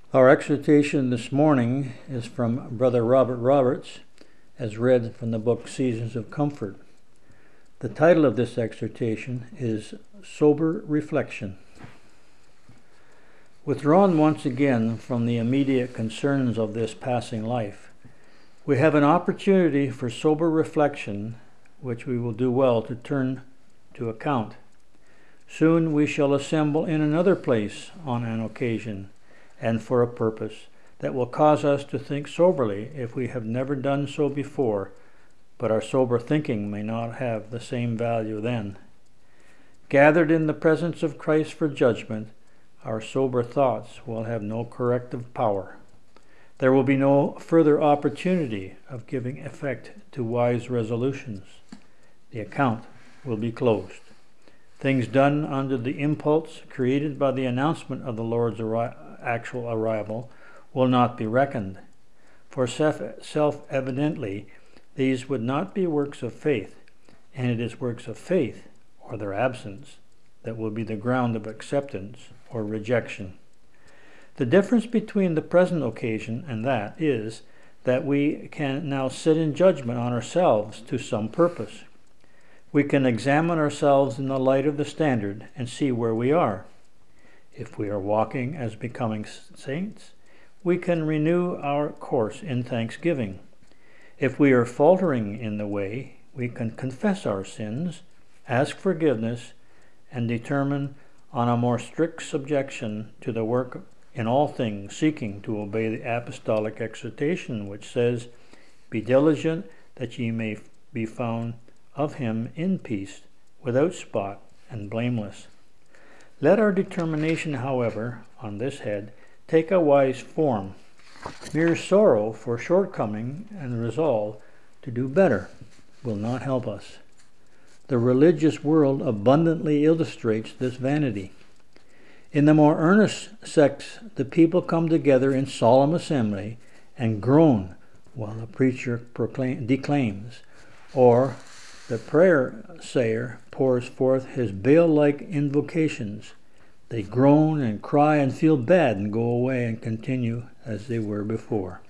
Our exhortation this morning is from Brother Robert Roberts, as read from the book Seasons of Comfort. The title of this exhortation is Sober Reflection. Withdrawn once again from the immediate concerns of this passing life, we have an opportunity for sober reflection, which we will do well to turn to account. Soon we shall assemble in another place on an occasion, and for a purpose that will cause us to think soberly if we have never done so before, but our sober thinking may not have the same value then. Gathered in the presence of Christ for judgment, our sober thoughts will have no corrective power. There will be no further opportunity of giving effect to wise resolutions. The account will be closed. Things done under the impulse created by the announcement of the Lord's actual arrival will not be reckoned, for self-evidently these would not be works of faith, and it is works of faith, or their absence, that will be the ground of acceptance or rejection. The difference between the present occasion and that is that we can now sit in judgment on ourselves to some purpose. We can examine ourselves in the light of the standard and see where we are. If we are walking as becoming saints, we can renew our course in thanksgiving. If we are faltering in the way, we can confess our sins, ask forgiveness, and determine on a more strict subjection to the work in all things, seeking to obey the apostolic exhortation, which says, "Be diligent that ye may be found of him in peace, without spot and blameless." Let our determination, however, on this head, take a wise form. Mere sorrow for shortcoming and resolve to do better will not help us. The religious world abundantly illustrates this vanity. In the more earnest sects, the people come together in solemn assembly and groan while the preacher declaims, or the prayer sayer pours forth his Baal-like invocations. They groan and cry and feel bad and go away and continue as they were before.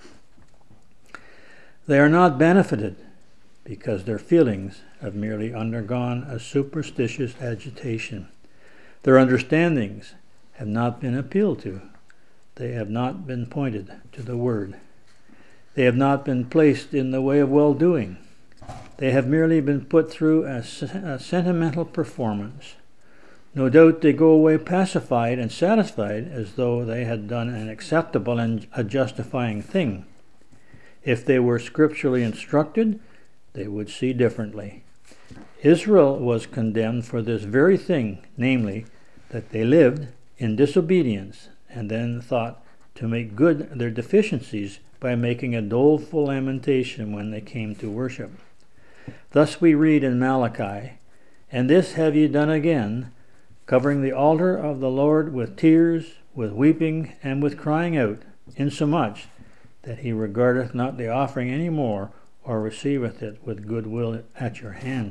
They are not benefited because their feelings have merely undergone a superstitious agitation. Their understandings have not been appealed to. They have not been pointed to the Word. They have not been placed in the way of well-doing. They have merely been put through a sentimental performance. No doubt they go away pacified and satisfied as though they had done an acceptable and a justifying thing. If they were scripturally instructed, they would see differently. Israel was condemned for this very thing, namely, that they lived in disobedience and then thought to make good their deficiencies by making a doleful lamentation when they came to worship. Thus we read in Malachi, "And this have ye done again, covering the altar of the Lord with tears, with weeping, and with crying out, insomuch that he regardeth not the offering any more, or receiveth it with good will at your hand."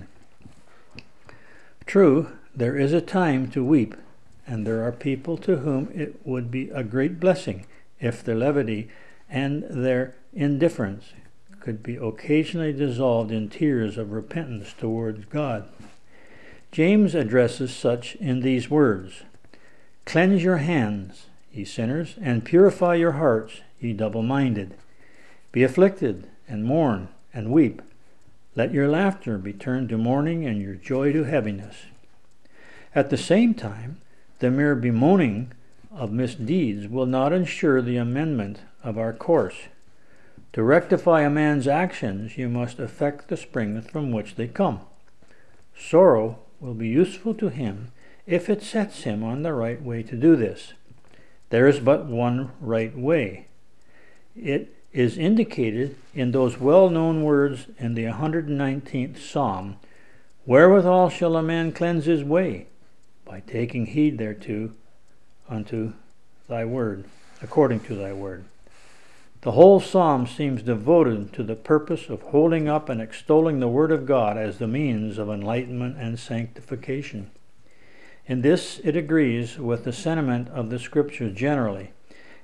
True, there is a time to weep, and there are people to whom it would be a great blessing if their levity and their indifference could be occasionally dissolved in tears of repentance towards God. James addresses such in these words, "Cleanse your hands, ye sinners, and purify your hearts, ye double-minded. Be afflicted, and mourn, and weep. Let your laughter be turned to mourning, and your joy to heaviness." At the same time, the mere bemoaning of misdeeds will not ensure the amendment of our course. To rectify a man's actions, you must affect the springs from which they come. Sorrow will be useful to him if it sets him on the right way to do this. There is but one right way. It is indicated in those well-known words in the 119th Psalm, "Wherewithal shall a man cleanse his way? By taking heed thereto, unto thy word, according to thy word." The whole psalm seems devoted to the purpose of holding up and extolling the Word of God as the means of enlightenment and sanctification. In this it agrees with the sentiment of the Scriptures generally,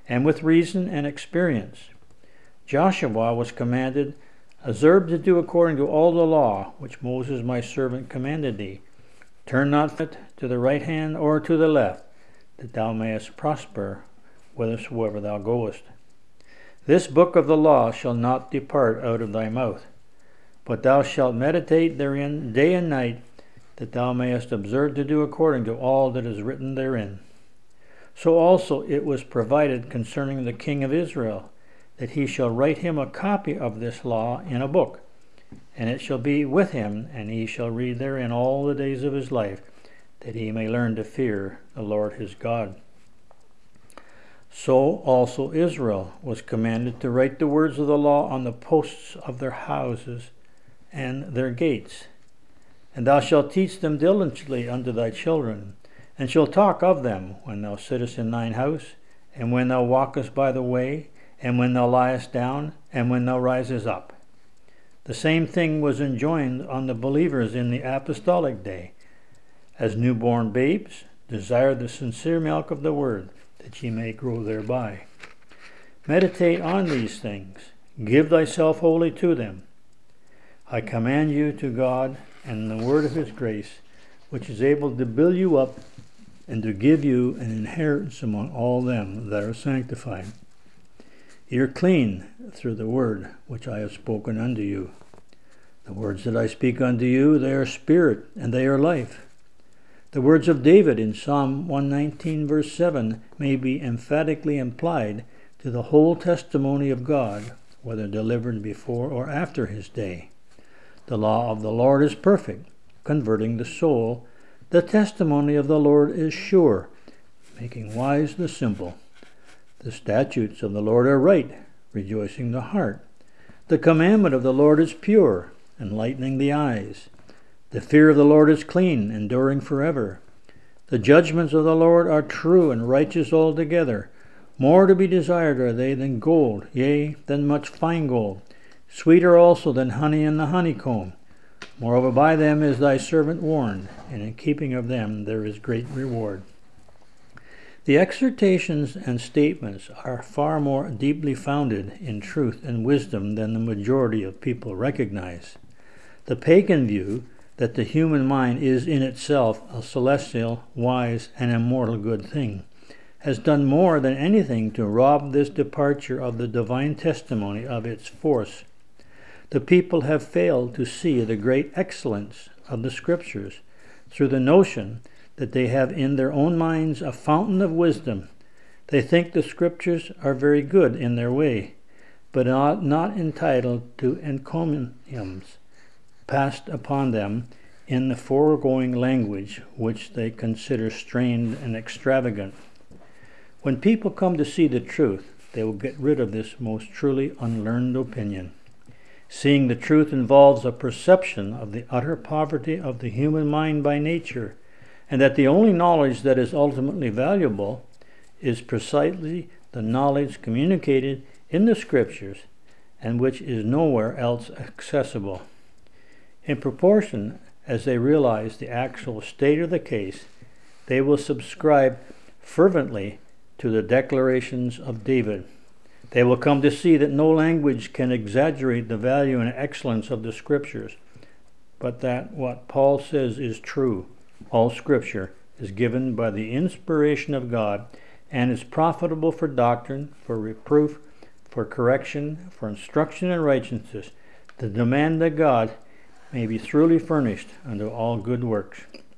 and with reason and experience. Joshua was commanded, "Observe to do according to all the law which Moses my servant commanded thee. Turn not to the right hand or to the left, that thou mayest prosper whithersoever thou goest. This book of the law shall not depart out of thy mouth, but thou shalt meditate therein day and night, that thou mayest observe to do according to all that is written therein." So also it was provided concerning the king of Israel, that he shall write him a copy of this law in a book, and it shall be with him, and he shall read therein all the days of his life, that he may learn to fear the Lord his God. So also Israel was commanded to write the words of the law on the posts of their houses and their gates. And thou shalt teach them diligently unto thy children, and shalt talk of them when thou sittest in thine house, and when thou walkest by the way, and when thou liest down, and when thou risest up. The same thing was enjoined on the believers in the apostolic day. As newborn babes, desire the sincere milk of the word, that ye may grow thereby. Meditate on these things, give thyself wholly to them. I command you to God and the word of his grace, which is able to build you up and to give you an inheritance among all them that are sanctified. Ye are clean through the word which I have spoken unto you. The words that I speak unto you, they are spirit, and they are life. The words of David in Psalm 119, verse 7, may be emphatically implied to the whole testimony of God, whether delivered before or after his day. The law of the Lord is perfect, converting the soul. The testimony of the Lord is sure, making wise the simple. The statutes of the Lord are right, rejoicing the heart. The commandment of the Lord is pure, enlightening the eyes. The fear of the Lord is clean, enduring forever. The judgments of the Lord are true and righteous altogether. More to be desired are they than gold, yea, than much fine gold. Sweeter also than honey in the honeycomb. Moreover, by them is thy servant warned, and in keeping of them there is great reward. The exhortations and statements are far more deeply founded in truth and wisdom than the majority of people recognize. The pagan view that the human mind is in itself a celestial, wise, and immortal good thing has done more than anything to rob this departure of the divine testimony of its force. The people have failed to see the great excellence of the Scriptures through the notion that they have in their own minds a fountain of wisdom. They think the Scriptures are very good in their way, but are not entitled to encomiums passed upon them in the foregoing language, which they consider strained and extravagant. When people come to see the truth, they will get rid of this most truly unlearned opinion. Seeing the truth involves a perception of the utter poverty of the human mind by nature, and that the only knowledge that is ultimately valuable is precisely the knowledge communicated in the Scriptures, and which is nowhere else accessible. In proportion as they realize the actual state of the case, they will subscribe fervently to the declarations of David. They will come to see that no language can exaggerate the value and excellence of the Scriptures, but that what Paul says is true. All Scripture is given by the inspiration of God and is profitable for doctrine, for reproof, for correction, for instruction in righteousness, to demand that God may be thoroughly furnished unto all good works.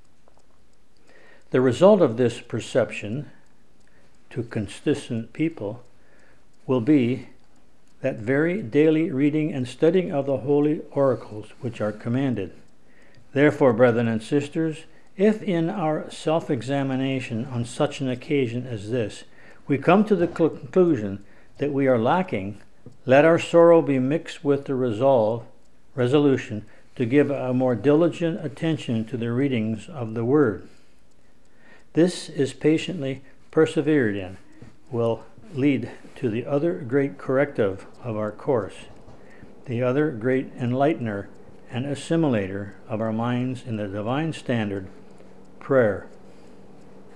The result of this perception to consistent people will be that very daily reading and studying of the holy oracles which are commanded. Therefore, brethren and sisters, if in our self-examination on such an occasion as this, we come to the conclusion that we are lacking, let our sorrow be mixed with the resolution to give a more diligent attention to the readings of the Word. This is patiently persevered in, will lead to the other great corrective of our course, the other great enlightener and assimilator of our minds in the divine standard, prayer.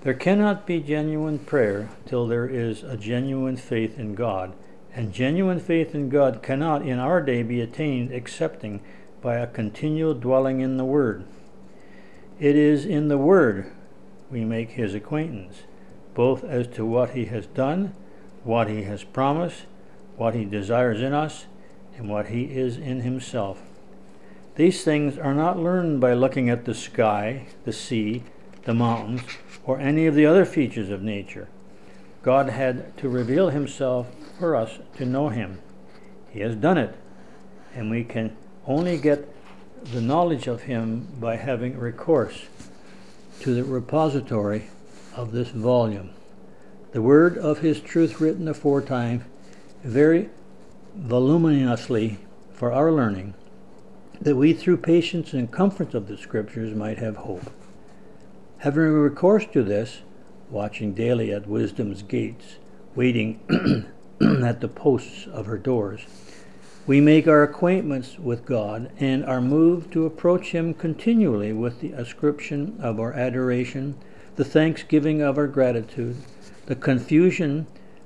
There cannot be genuine prayer till there is a genuine faith in God, and genuine faith in God cannot in our day be attained excepting by a continual dwelling in the Word. It is in the Word we make His acquaintance, both as to what He has done, what He has promised, what He desires in us, and what He is in Himself. These things are not learned by looking at the sky, the sea, the mountains, or any of the other features of nature. God had to reveal Himself for us to know Him. He has done it, and we can only get the knowledge of Him by having recourse to the repository of this volume, the word of His truth written aforetime very voluminously for our learning, that we through patience and comfort of the Scriptures might have hope. Having recourse to this, watching daily at wisdom's gates, waiting at the posts of her doors, we make our acquaintance with God and are moved to approach Him continually with the ascription of our adoration, the thanksgiving of our gratitude, the confession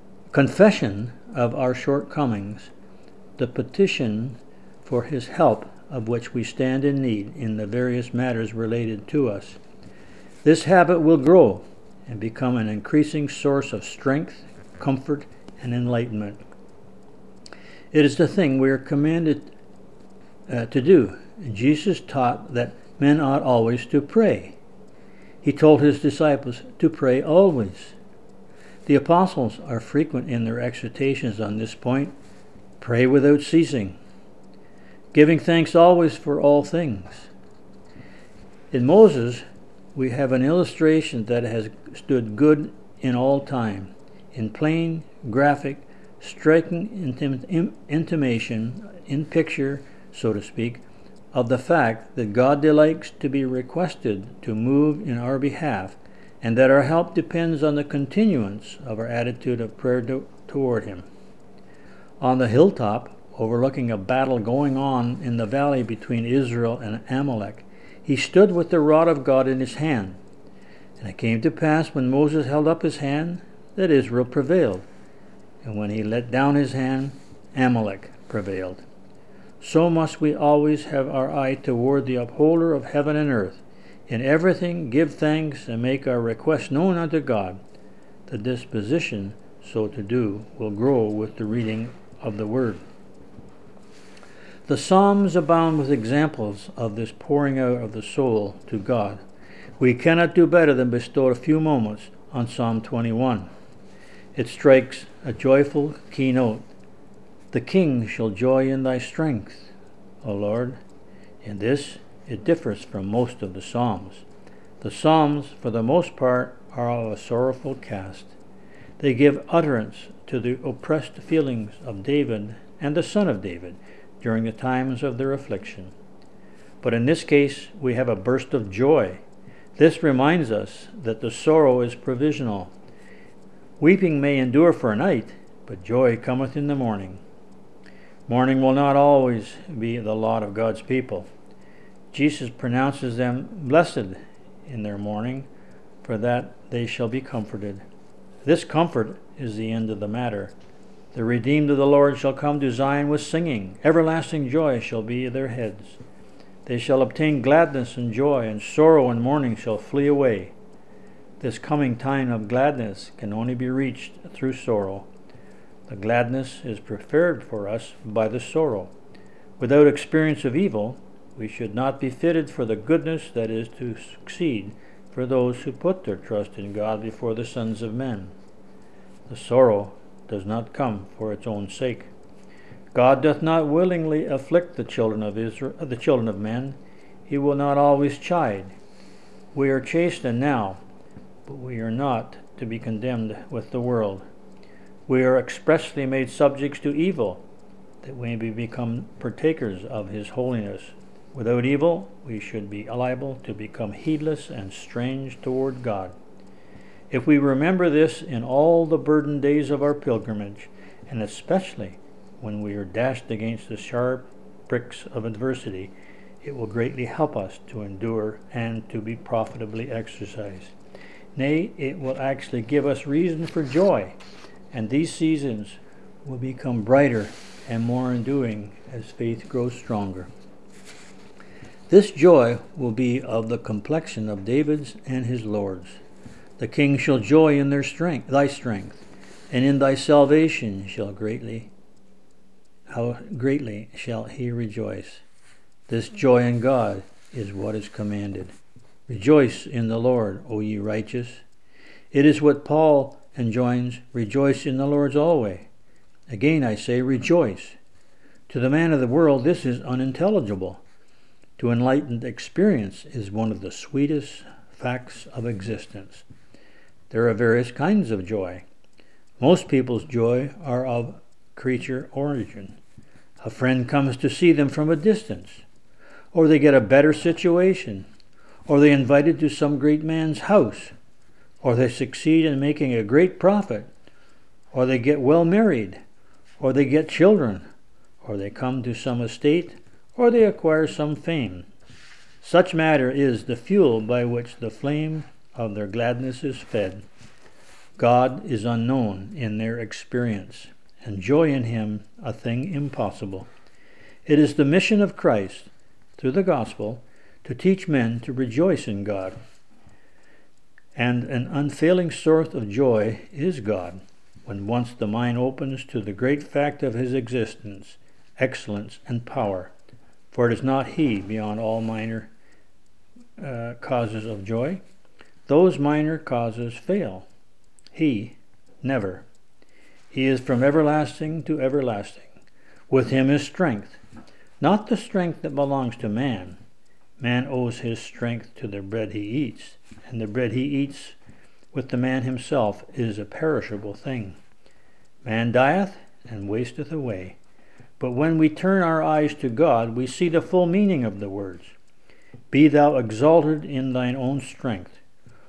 of our shortcomings, the petition for His help of which we stand in need in the various matters related to us. This habit will grow and become an increasing source of strength, comfort, and enlightenment. It is the thing we are commanded to do. Jesus taught that men ought always to pray. He told His disciples to pray always. The apostles are frequent in their exhortations on this point. Pray without ceasing, giving thanks always for all things. In Moses, we have an illustration that has stood good in all time, in plain, graphic, striking intimation, in picture, so to speak, of the fact that God delights to be requested to move in our behalf, and that our help depends on the continuance of our attitude of prayer toward Him. On the hilltop, overlooking a battle going on in the valley between Israel and Amalek, he stood with the rod of God in his hand. And it came to pass, when Moses held up his hand, that Israel prevailed. And when he let down his hand, Amalek prevailed. So must we always have our eye toward the upholder of heaven and earth. In everything give thanks and make our requests known unto God. The disposition so to do will grow with the reading of the Word. The Psalms abound with examples of this pouring out of the soul to God. We cannot do better than bestow a few moments on Psalm 21. It strikes a joyful keynote. The king shall joy in thy strength, O Lord. In this it differs from most of the Psalms. The Psalms, for the most part, are of a sorrowful cast. They give utterance to the oppressed feelings of David and the son of David during the times of their affliction. But in this case, we have a burst of joy. This reminds us that the sorrow is provisional. Weeping may endure for a night, but joy cometh in the morning. Mourning will not always be the lot of God's people. Jesus pronounces them blessed in their mourning, for that they shall be comforted. This comfort is the end of the matter. The redeemed of the Lord shall come to Zion with singing. Everlasting joy shall be their heads. They shall obtain gladness and joy, and sorrow and mourning shall flee away. This coming time of gladness can only be reached through sorrow. The gladness is prepared for us by the sorrow. Without experience of evil, we should not be fitted for the goodness that is to succeed for those who put their trust in God before the sons of men. The sorrow does not come for its own sake. God doth not willingly afflict the children of Israel, the children of men. He will not always chide. We are chastened now, but we are not to be condemned with the world. We are expressly made subjects to evil, that we may become partakers of His holiness. Without evil, we should be liable to become heedless and strange toward God. If we remember this in all the burdened days of our pilgrimage, and especially when we are dashed against the sharp pricks of adversity, it will greatly help us to endure and to be profitably exercised. Nay, it will actually give us reason for joy, and these seasons will become brighter and more enduring as faith grows stronger. This joy will be of the complexion of David's and his Lord's. The king shall joy in thy strength, and in thy salvation how greatly shall he rejoice. This joy in God is what is commanded. Rejoice in the Lord, O ye righteous. It is what Paul enjoins, rejoice in the Lord always. Again I say, rejoice. To the man of the world this is unintelligible. To enlightened experience is one of the sweetest facts of existence. There are various kinds of joy. Most people's joy are of creature origin. A friend comes to see them from a distance, or they get a better situation, or they invited to some great man's house, or they succeed in making a great profit, or they get well married, or they get children, or they come to some estate, or they acquire some fame. Such matter is the fuel by which the flame of their gladness is fed. God is unknown in their experience, and joy in him a thing impossible. It is the mission of Christ, through the gospel, to teach men to rejoice in God. And an unfailing source of joy is God, when once the mind opens to the great fact of his existence, excellence, and power. For it is not he beyond all minor causes of joy. Those minor causes fail. He never. He is from everlasting to everlasting. With him is strength, not the strength that belongs to man. Man owes his strength to the bread he eats, and the bread he eats with the man himself is a perishable thing. Man dieth and wasteth away. But when we turn our eyes to God, we see the full meaning of the words. Be thou exalted in thine own strength.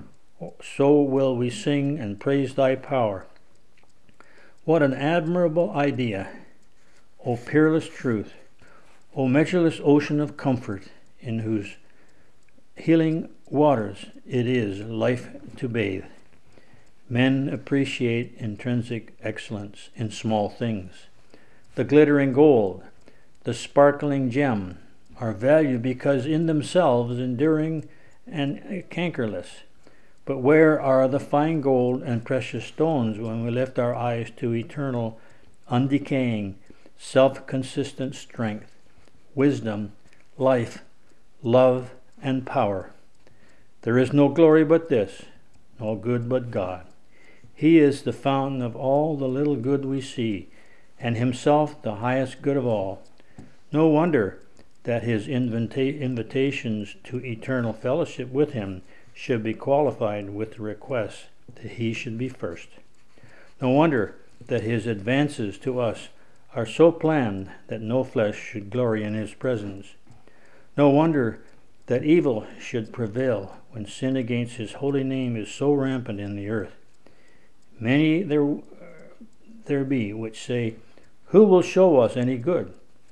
So will we sing and praise thy power. What an admirable idea! O peerless truth! O measureless ocean of comfort, in whose healing waters it is life to bathe. Men appreciate intrinsic excellence in small things. The glittering gold, the sparkling gem, are valued because in themselves enduring and cankerless. But where are the fine gold and precious stones when we lift our eyes to eternal, undecaying, self-consistent strength, wisdom, life, love, and power? There is no glory but this, no good but God. He is the fountain of all the little good we see, and himself the highest good of all. No wonder that his invitations to eternal fellowship with him should be qualified with the request that he should be first. No wonder that his advances to us are so planned that no flesh should glory in his presence. No wonder that evil should prevail when sin against his holy name is so rampant in the earth. Many there be which say, who will show us any good?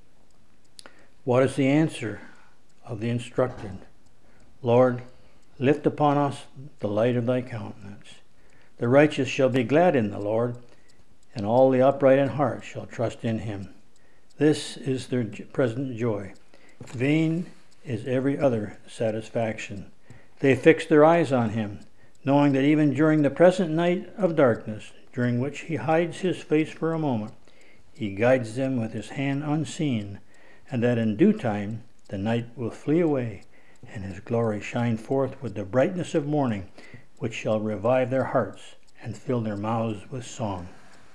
What is the answer of the instructed? Lord, lift upon us the light of thy countenance. The righteous shall be glad in the Lord, and all the upright in heart shall trust in him. This is their present joy. Vain is every other satisfaction. They fix their eyes on him, knowing that even during the present night of darkness, during which he hides his face for a moment, he guides them with his hand unseen, and that in due time the night will flee away, and his glory shine forth with the brightness of morning, which shall revive their hearts and fill their mouths with song.